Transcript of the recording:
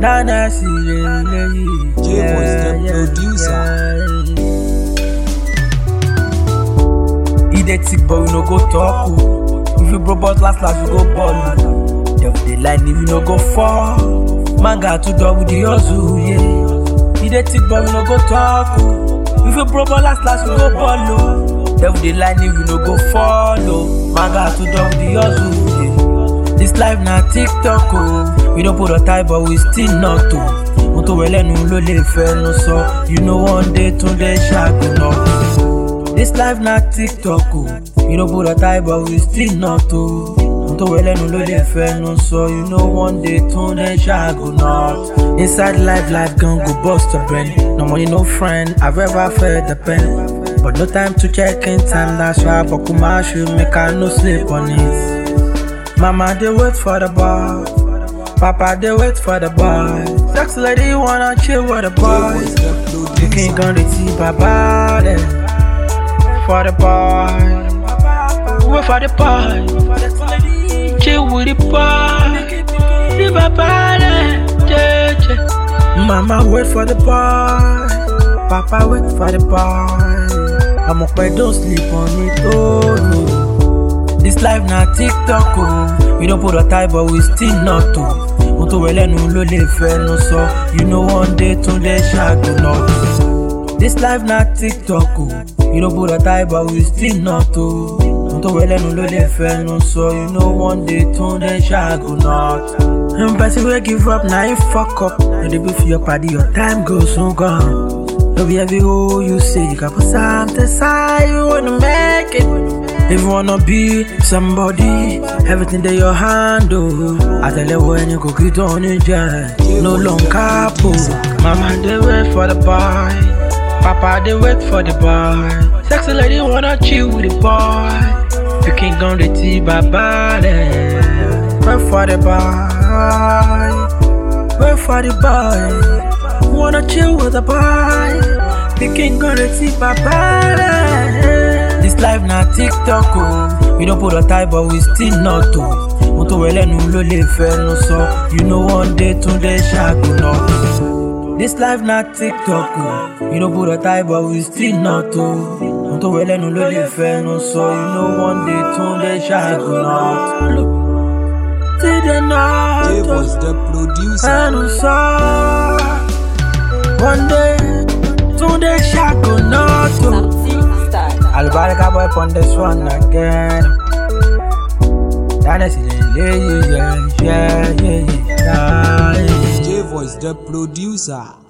Nana see J-Voice the producer. He dey thick but we no go talk o. If you broke but last we go ball o. Devil dey line if you no go fall. Man got to double the hustle, yeah. He dey thick but we no go talk o. If you broke but last we go ball o. Devil dey line if you no go follow. Man got to double the hustle, yeah. This life na TikTok o. We don't put a tie but we still not to. Mo tó wẹ̀lẹ́nu ló lè fẹ́nu sọ. You know one day Túndé ṣàgùnà. This life na TikTok o. We don't put a tie but we still not to. Mo tó wẹ̀lẹ́nu ló lè fẹ́nu sọ. You know one day Túndé ṣàgùnà. Inside life gon go bust your brain. No money, no friend, I've ever felt the pain. But no time to check in time, that's why I buckle my shoe, make I no sleep on it. Mama, they wait for the boy. Papa, they wait for the boy. Sex lady wanna chill with the boy. You can't go to see Baba there. For the boy. Wait for the boy. Chill with the boy. See Baba there. Mama, wait for the boy. Papa, wait for the boy. I'm up, don't sleep on it, oh no. This life na TikTok o. We don't put a tie but we still not to. Mo tó wẹ̀lẹ́nu ló lè fẹ́nu sọ. You know one day Túndé ṣàgùnà. This life na TikTok o. We don't put a tie but we still not to. Mo tó wẹ̀lẹ́nu ló lè fẹ́nu sọ. You know one day Túndé ṣàgùnà. Person wey give up na him fuck up. No dey wait for your party, your time go soon gone. No be every hoe you say you can put something aside, you wanna make it. If you wanna be somebody, everything in your hand, oh. I tell you when you go get on it, no long capo. Mama, they wait for the boy. Papa, they wait for the boy. Sexy lady wanna chill with the boy. You can't go to tea, bye-bye. Wait for the boy. Wait for the boy. Wanna chill with the boy. You can't go to tea, bye-bye. This life na TikTok o. We don't put a tie but we still not to. Mo tó wẹ̀lẹ́nu ló lè fẹ́nu sọ. You know one day Túndé ṣàgùnà. This life na TikTok o. We don't put a tie but we still not to. Mo tó wẹ̀lẹ́nu ló lè fẹ́nu sọ. You know one day Túndé ṣàgùnà. Túndé náà tó. J-Voice the producer. Ẹnu sọ. One day Túndé ṣàgùnà tó. Albarka boy on this one again. Yeah. J-Voice the producer.